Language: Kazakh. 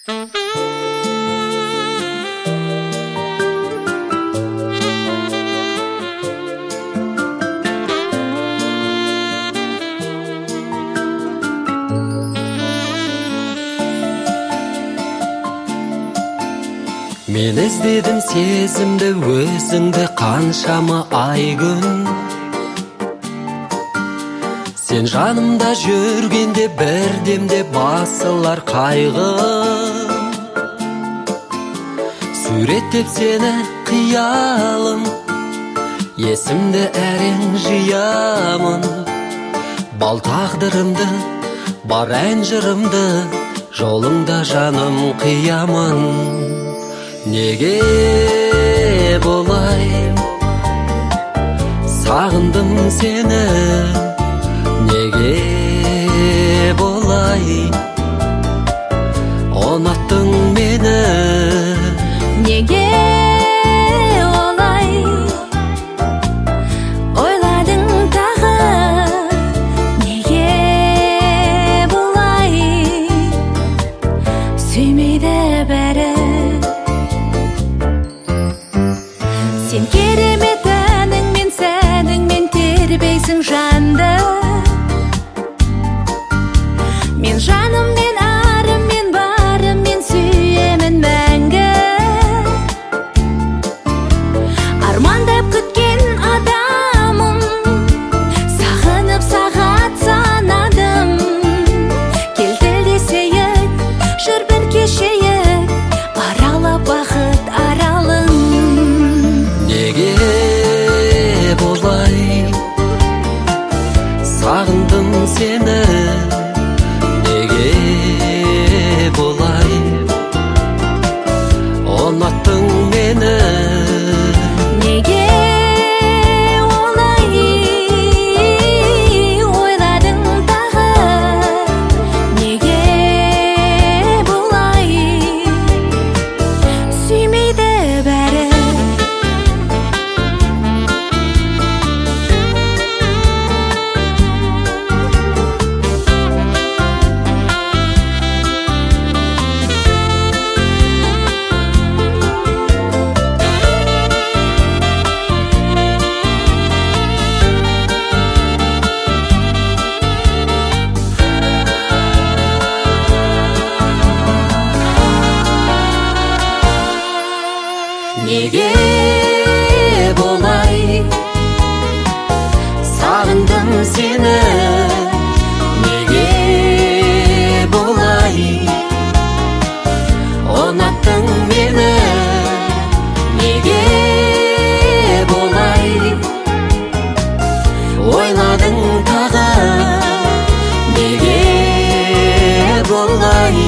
Мен іздедім сезімді өзіңді қаншама ай күн. Сен жанымда жүргенде бірдемде басылар қайғым. Суреттеп сені қиялым, есімді әрең жиямын. Бал тағдырымды, бар ән жырымды, жолыңда жаным қиямын. Неге болай сағындым сені, неге болай ұнаттың мені, неге олай ойладың тағы, неге болай сүймейді бәрі. Сен керемет әніңмен, сәніңмен тербейсің жанды. Мен жаныммен, арыммен, барыммен сүйемін мәңгі. Армандап күткен адамым, сағынып сағат санадым. Кел тілдесейік, жүр бір кешейік, аралап бақыт аралын. Неге болай сағындым сені, неге болай ұнаттың мені, Неге олай ойладың тағы, неге болай сүймейді бәрі. неге болай сағындым сені, неге болай ұнаттың мені, неге болай ойладың тағы, неге болай